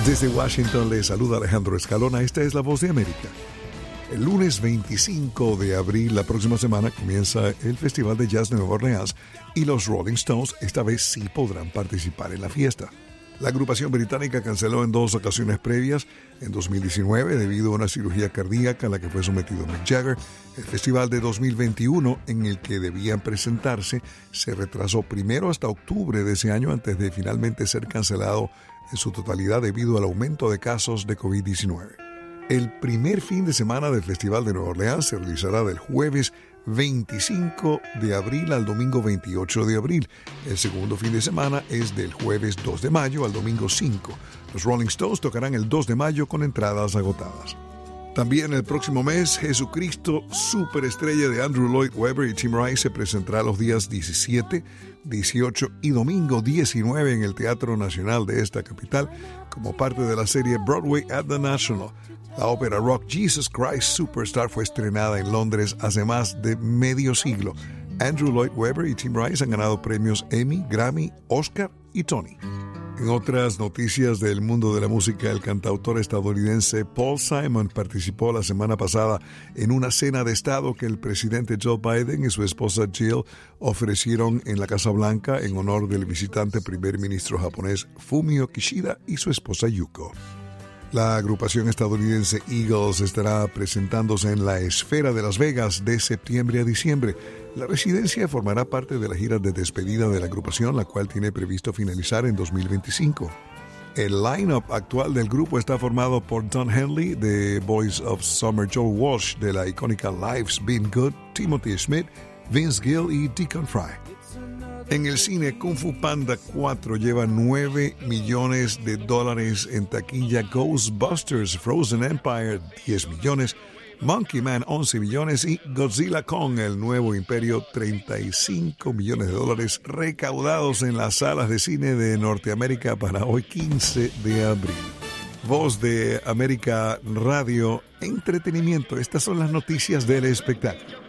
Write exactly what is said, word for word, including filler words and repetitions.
Desde Washington le saluda Alejandro Escalona. Esta es La Voz de América. El lunes veinticinco de abril, la próxima semana, comienza el Festival de Jazz de Nueva Orleans y los Rolling Stones esta vez sí podrán participar en la fiesta. La agrupación británica canceló en dos ocasiones previas, en dos mil diecinueve debido a una cirugía cardíaca a la que fue sometido Mick Jagger. El festival de dos mil veintiuno, en el que debían presentarse, se retrasó primero hasta octubre de ese año antes de finalmente ser cancelado en su totalidad debido al aumento de casos de covid diecinueve. El primer fin de semana del Festival de Nueva Orleans se realizará del jueves veinticinco de abril al domingo veintiocho de abril. El segundo fin de semana es del jueves dos de mayo al domingo cinco. Los Rolling Stones tocarán el dos de mayo con entradas agotadas. También el próximo mes, Jesucristo, superestrella de Andrew Lloyd Webber y Tim Rice, se presentará los días diecisiete, dieciocho y domingo diecinueve en el Teatro Nacional de esta capital como parte de la serie Broadway at the National. La ópera rock Jesus Christ Superstar fue estrenada en Londres hace más de medio siglo. Andrew Lloyd Webber y Tim Rice han ganado premios Emmy, Grammy, Oscar y Tony. En otras noticias del mundo de la música, el cantautor estadounidense Paul Simon participó la semana pasada en una cena de estado que el presidente Joe Biden y su esposa Jill ofrecieron en la Casa Blanca en honor del visitante primer ministro japonés Fumio Kishida y su esposa Yuko. La agrupación estadounidense Eagles estará presentándose en la Esfera de Las Vegas de septiembre a diciembre. La residencia formará parte de la gira de despedida de la agrupación, la cual tiene previsto finalizar en dos mil veinticinco. El line-up actual del grupo está formado por Don Henley, de Boys of Summer, Joe Walsh, de la icónica Life's Been Good, Timothy Schmidt, Vince Gill y Deacon Fry. En el cine, Kung Fu Panda cuatro lleva nueve millones de dólares en taquilla, Ghostbusters Frozen Empire diez millones, Monkey Man once millones y Godzilla Kong, el nuevo imperio, treinta y cinco millones de dólares recaudados en las salas de cine de Norteamérica para hoy quince de abril. Voz de América Radio, entretenimiento. Estas son las noticias del espectáculo.